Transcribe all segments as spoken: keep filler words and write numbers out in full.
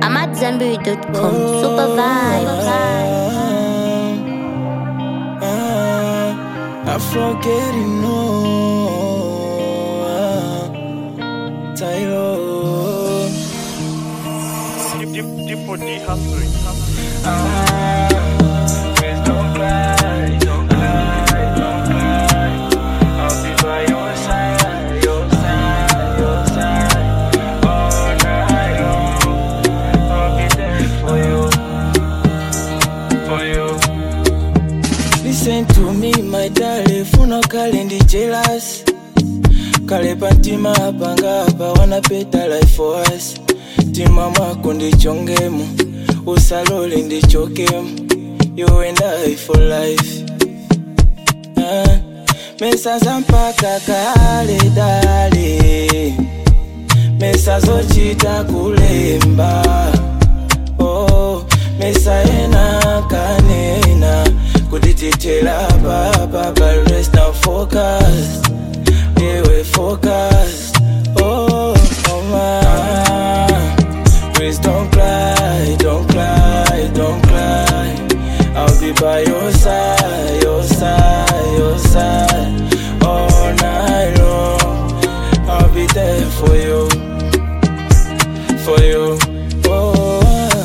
ahmad zambiri dot com. Super vibe. I forget it, no. Tyro. Deep, deep, deep for the hungry. Ah, please don't cry, don't cry, don't cry. I'll be by your side, your side, your side. All night long, I'll be there for you, for you. Listen to me, my darling, funo kale ndi jealous. Kale pantima apanga apa wana peta life for us. Tima mwako ndichongemu, usalole ndichokemu. You and I for life. uh, Mesa zampaka kale dale, mesa zochita kulemba. Oh, mesa ena kanena kudititela baba, but rest now focus. Yeah, we focus. Oh, oh my. Please don't cry, don't cry, don't cry. I'll be by your side, your side, your side. All night long, I'll be there for you, for you. Oh,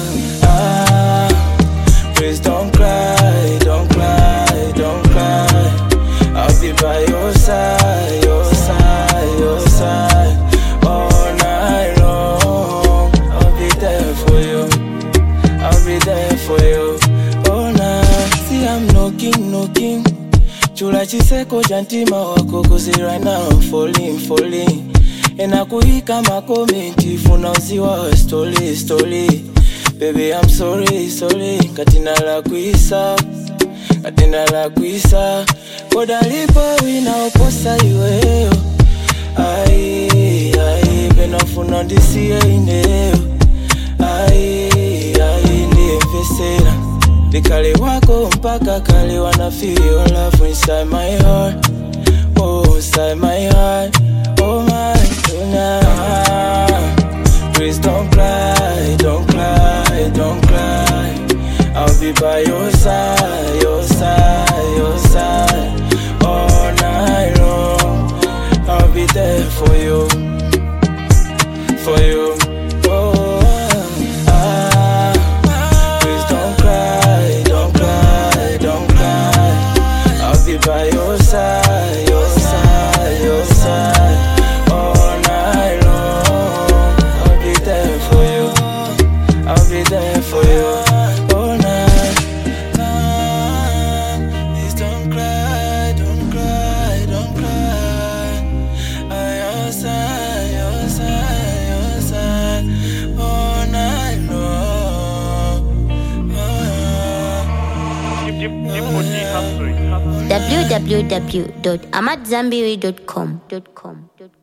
ah. Please don't cry, don't cry, don't cry. I'll be by your side, your side, your side. All night long, I'll be there for you, I'll be there for you. Oh nah, see I'm knocking, knocking. Chula chiseko jantima wako, cause right now I'm falling, falling. Ena kuhika makomenti, funa uziwa story, story. Baby I'm sorry, sorry. Katina la kuisa, katina la kuisa. Koda lipo wina oposa iweyo. Ai, ai, beno funa ndisiye ineo. Ai, ai, ndiye mfesera. Dikale wako mpaka kale wanna feel your love inside my heart. Oh, inside my heart. Oh my goodness. Please don't cry, don't cry, don't cry. I'll be by your side, your side, your side. All night long, I'll be there for you, for you. Oh, ah. Please don't cry, don't cry, don't cry. I'll be by your side, your side, your side. All night long, I'll be there for you, I'll be there for you. All night. Ah, please don't cry, don't cry, don't cry. I your side, your side, your side. All night long. Ah. Deep, deep, deep for the hungry. w w w dot ahmad zambiri dot com.